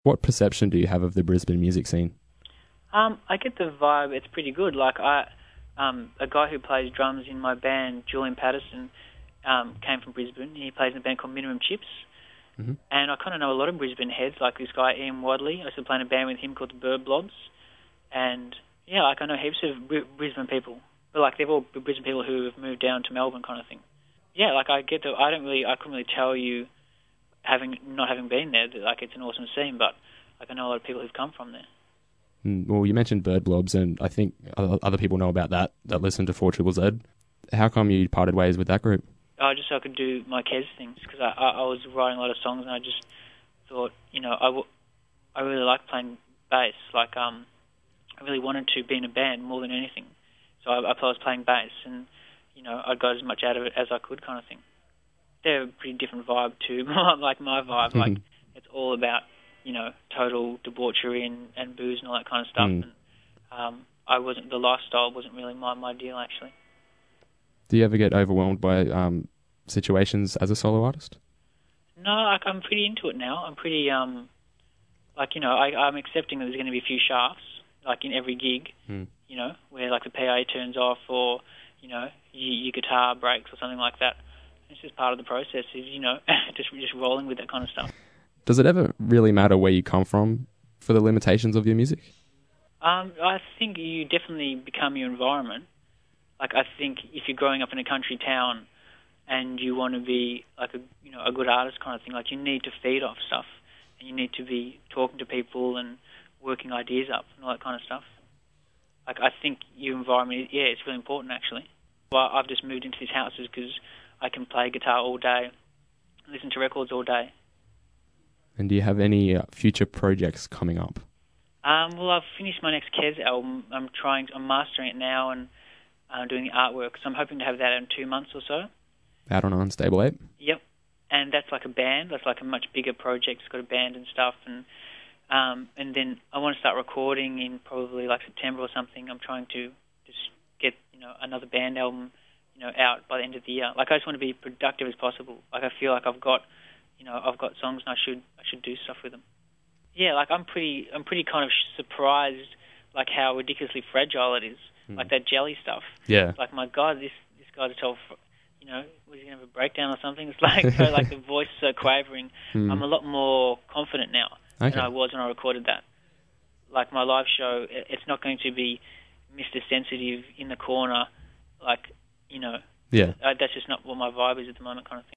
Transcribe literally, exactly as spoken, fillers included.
What perception do you have of the Brisbane music scene? Um, I get the vibe. It's pretty good. Like I, um, a guy who plays drums in my band, Julian Patterson, um, came from Brisbane. He plays in a band called Minimum Chips, Mm-hmm. and I kind of know a lot of Brisbane heads, like this guy Ian Wadley. I used to play in a band with him called the Bird Blobs, and yeah, like I know heaps of Br- Brisbane people, but like they've all Brisbane people who have moved down to Melbourne, kind of thing. Yeah, like I get the. I don't really. I couldn't really tell you, having not having been there, that like it's an awesome scene, but like I know a lot of people who've come from there. Mm, Well, you mentioned Bird Blobs, and I think o- other people know about that that listen to four Triple Z. How come you parted ways with that group? I just so I could do my Kez things, because I, I, I was writing a lot of songs, and I just thought, you know, I, w- I really like playing bass. Like, um, I really wanted to be in a band more than anything. So I, I was playing bass, and, you know, I got as much out of it as I could, kind of thing. They're a pretty different vibe to, like, my vibe. Like, it's all about, you know, total debauchery and, and booze and all that kind of stuff. Mm. And um, I wasn't, the lifestyle wasn't really my, my deal, actually. Do you ever get overwhelmed by um, situations as a solo artist? No, like, I'm pretty into it now. I'm pretty, um, like, you know, I, I'm accepting that there's going to be a few shafts, like in every gig, Mm. you know, where like the P A turns off, or, you know, your, your guitar breaks or something like that. It's just part of the process, is, you know, just just rolling with that kind of stuff. Does it ever really matter where you come from for the limitations of your music? Um, I think you definitely become your environment. Like, I think if you're growing up in a country town and you want to be like a, you know, a good artist kind of thing, like you need to feed off stuff, and you need to be talking to people and working ideas up and all that kind of stuff. Like, I think your environment, yeah, it's really important, actually. Well, I've just moved into these houses because I can play guitar all day, listen to records all day. And do you have any uh, future projects coming up? Um, well, I've finished my next Kez album. I'm trying, I'm mastering it now and uh, doing the artwork. So I'm hoping to have that in two months or so. Out on Unstable Ape? Yep. And that's like a band. That's like a much bigger project. It's got a band and stuff. And um, and then I want to start recording in probably like September or something. I'm trying to just get, you know, another band album, you know, out by the end of the year. Like, I just want to be productive as possible. Like, I feel like I've got, you know, I've got songs and I should I should do stuff with them. Yeah, like I'm pretty I'm pretty kind of surprised, like how ridiculously fragile it is. Mm. Like that jelly stuff. Yeah. It's like, my God, this this guy's a total, you know, was he gonna have a breakdown or something? It's like so, like the voice is so quavering. Mm. I'm a lot more confident now Okay. than I was when I recorded that. Like, my live show, it- it's not going to be Mister Sensitive in the corner, like, you know. Yeah. Uh, that's just not what my vibe is at the moment, kind of thing.